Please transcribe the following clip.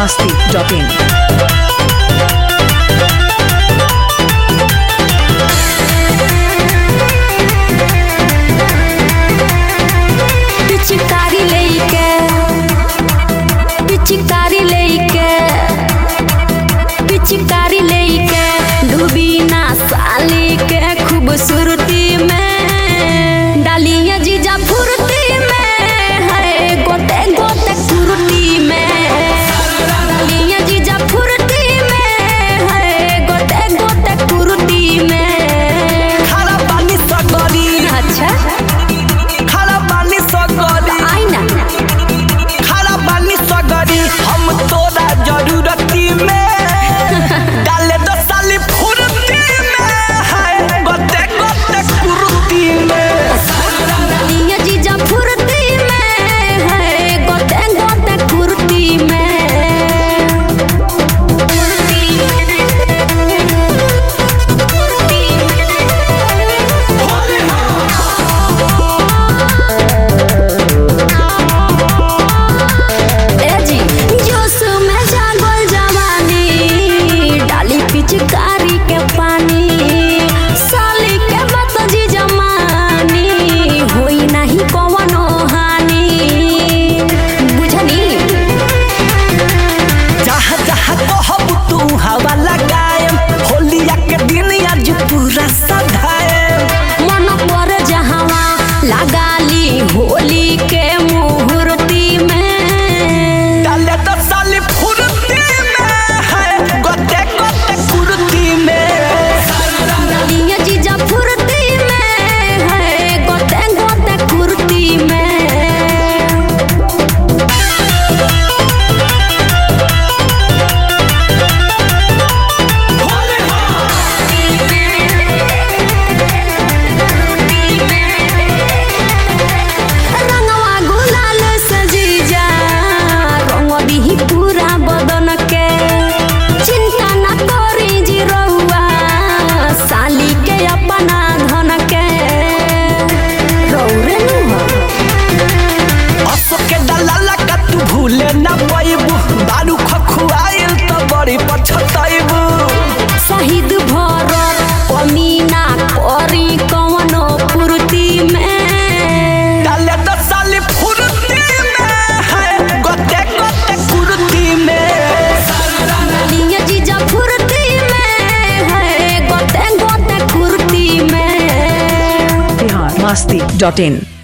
masti.in. पिचकारी लेके डूबी ना साली के खूबसूरती में डालिया जीजा फुर्ती में है गोते गोते कुर्ती में डालिया जीजा फुर्ती में है गोते गोते कुर्ती में खाला पानी सगरी अच्छा खाला पानी सगरी आई ना खाला पानी सगरी हम तोरा जरूरती में डाले दो साली फुर्ती में है गोते गोते कुर्ती में डालिया जीजा फुर्ती में है गोते गोते कुर्ती में पिचकारी के पानी साली के बात जी जमानी होई नहीं कवनो हानि बुझनी जहाँ जहाँ कहब तू हवा लगाएम होलिया के दिन आज पूरा सधाएम मन पर जहावा लगाली होली के मुहूर्ती में डाले तो साली फुर्ती में है गोते गोते कुर्ती में डालिया जीजा फुर्ती में है गोते गोते कुर्ती में रंगवा गुलाल सजीजा रंग दिही पूरा बदन के चिंता न करी जी रउआ साली के अपना धन के रौरे नु असो के दलाला का तू भूले ना पाइबू बारू खखुआइल तो बड़ी पछताइबू शहीद भरत कमीना करी कवनो पूर्ति में डाले तो साली फुर्ती में है गोते गोते कुर्ती में डालिया जीजा फुर्ती में है गोते गोते कुर्ती में Bihar masti.in.